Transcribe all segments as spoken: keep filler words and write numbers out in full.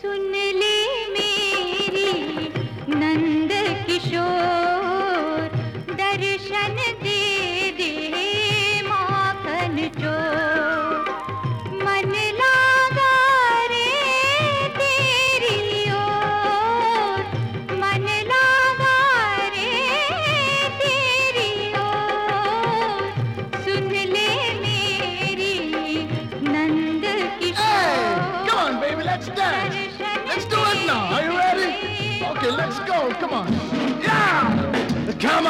सुन ले मेरी नंद किशोर, दर्शन दे दे माखन चोर। मन लागा रे तेरी ओर, मन लागा रे तेरी ओर, सुन ले मेरी Nand Kishore. Hey, come on, baby, let's dance. Let's do it now. Are you ready? Okay, let's go. Come on. Yeah! Come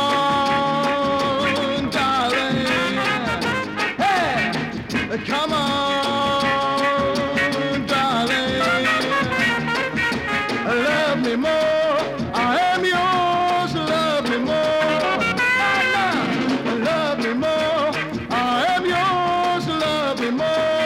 on, darling. Hey! Come on, darling. Love me more. I am yours. Love me more. Love me more. I am yours. Love me more.